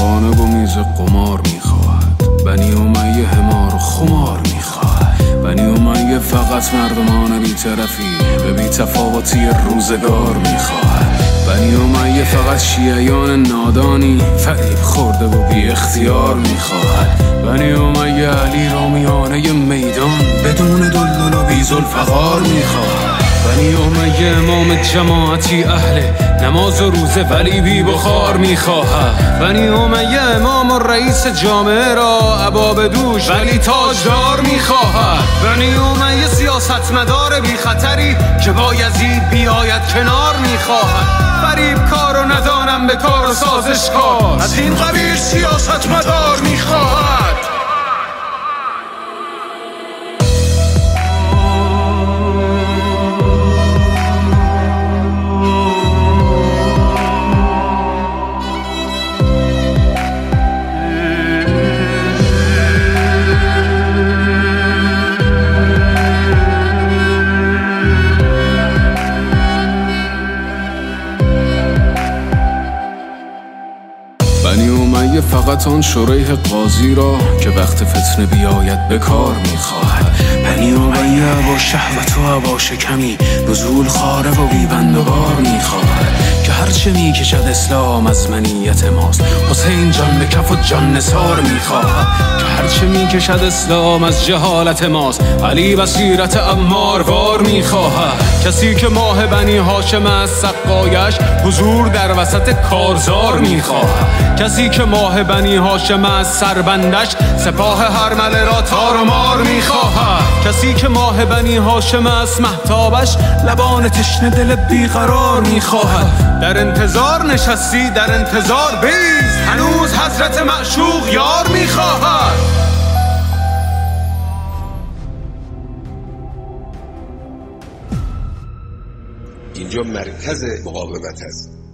خانه و میز قمار میخواهد. بنی امیه حمار و خمار میخواهد. بنی امیه فقط مردمان بی‌طرفی به بی‌تفاوتی روزگار میخواهد. بنی امیه فقط شیعیان نادانی فریب خورده و بی اختیار میخواهد. بنی امیه علی را میانه میدان بدون دلدل و بی ذوالفقار میخواهد. بنی امیه امام جماعتی اهل نماز و روزه ولی بی بخار میخواهد. بنی امیه امام و رئیس جامعه را عبا دوش ولی تاجدار میخواهد. بنی امیه سیاستمدار بی خطری که با یزید بیاید کنار میخواهد. فریب کار و ندانم به کار و سازشکار از این قبیل سیاستمدار میخواهد. بنی امیه فقط آن شریح قاضی را که وقت فتنه بیاید به کار میخواهد. بنی امیه با شهوت و با شکمی نزول خاره و بیبند و بار میخواهد. که هرچه میکشد اسلام از منیت ماست حسین جان به کف و جان نثار میخواهد. که هرچه میکشد اسلام از جهالت ماست علی بصیرت عماروار میخواهد. کسی که ماه بنی هاشم از سقایش حضور در وسط کارزار میخواهد. کسی که ماه بنی هاشم از سربندش سپاه هرمله را تار و مار میخواهد. کسی که ماه بنی هاشم از مهتابش لبان تشنه دل بیقرار میخواهد. در انتظار نشستی در انتظار بیز هنوز حضرت معشوق یار میخواهد. اینجا مرکز مقاومت است.